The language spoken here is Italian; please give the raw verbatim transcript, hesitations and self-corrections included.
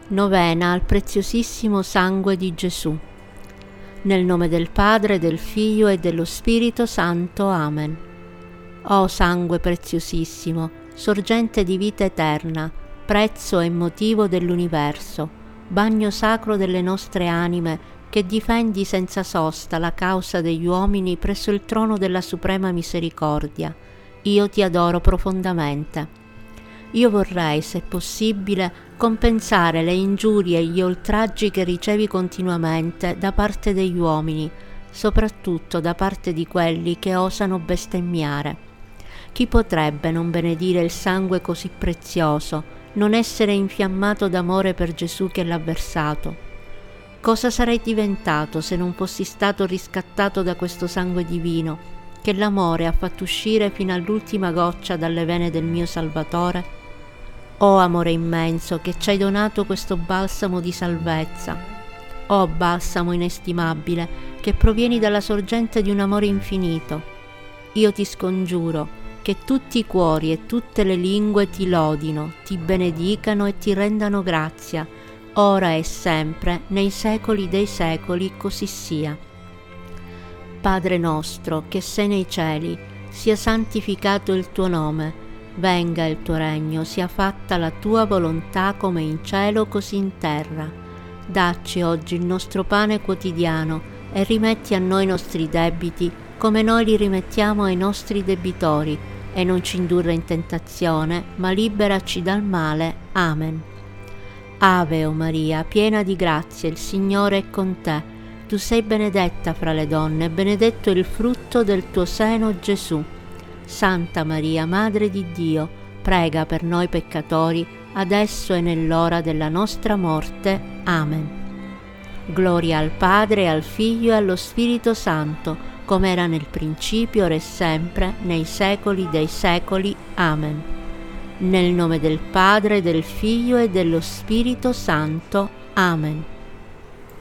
Novena al preziosissimo sangue di Gesù. Nel nome del Padre, del Figlio e dello Spirito Santo. Amen. O sangue preziosissimo, sorgente di vita eterna, prezzo e motivo dell'universo, bagno sacro delle nostre anime, che difendi senza sosta la causa degli uomini presso il trono della suprema misericordia, io ti adoro profondamente. Io vorrei, se possibile, compensare le ingiurie e gli oltraggi che ricevi continuamente da parte degli uomini, soprattutto da parte di quelli che osano bestemmiare. Chi potrebbe non benedire il sangue così prezioso, non essere infiammato d'amore per Gesù che l'ha versato? Cosa sarei diventato se non fossi stato riscattato da questo sangue divino, che l'amore ha fatto uscire fino all'ultima goccia dalle vene del mio Salvatore? O amore immenso, che ci hai donato questo balsamo di salvezza. O balsamo inestimabile, che provieni dalla sorgente di un amore infinito. Io ti scongiuro che tutti i cuori e tutte le lingue ti lodino, ti benedicano e ti rendano grazia, ora e sempre, nei secoli dei secoli, così sia. Padre nostro, che sei nei cieli, sia santificato il tuo nome. Venga il tuo regno, sia fatta la tua volontà come in cielo così in terra. Dacci oggi il nostro pane quotidiano e rimetti a noi i nostri debiti come noi li rimettiamo ai nostri debitori, e non ci indurre in tentazione, ma liberaci dal male. Amen. Ave o Maria, piena di grazia, il Signore è con te. Tu sei benedetta fra le donne, e benedetto il frutto del tuo seno, Gesù. Santa Maria, Madre di Dio, prega per noi peccatori, adesso e nell'ora della nostra morte. Amen. Gloria al Padre, al Figlio e allo Spirito Santo, come era nel principio, ora e sempre, nei secoli dei secoli. Amen. Nel nome del Padre, del Figlio e dello Spirito Santo. Amen.